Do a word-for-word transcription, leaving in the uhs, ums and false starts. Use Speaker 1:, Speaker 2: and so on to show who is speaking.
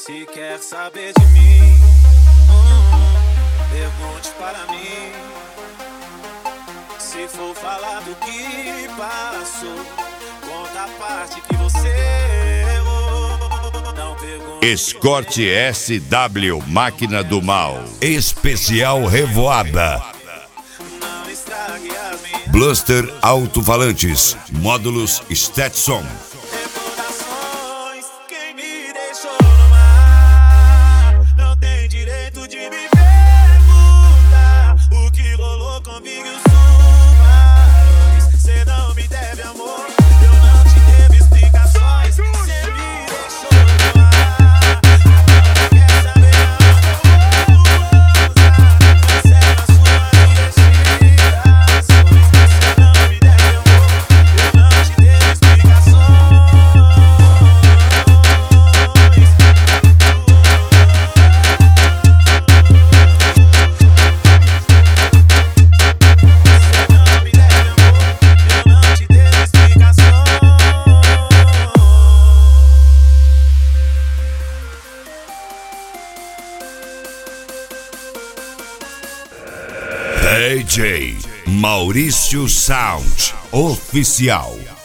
Speaker 1: Se quer saber de mim, hum, pergunte para mim. Se for falar do que passou, conta a parte que você errou. Não pergunte.
Speaker 2: Escort S W Máquina do Mal. Especial Revoada.
Speaker 1: Não estrague as minhas
Speaker 2: Bluster Alto-Falantes. Módulos Stetson.
Speaker 1: recordações. Quem me deixou no mar não tem direito de me perguntar o que rolou comigo e os tubarões. Cê não me deve amor, eu não te devo explicações. Cê me deixou no ar, agora quer saber aonde eu vou usar. Conserva suas investigações. Cê não me deve amor, eu não te devo explicações.
Speaker 2: D J Maurício Sound Oficial.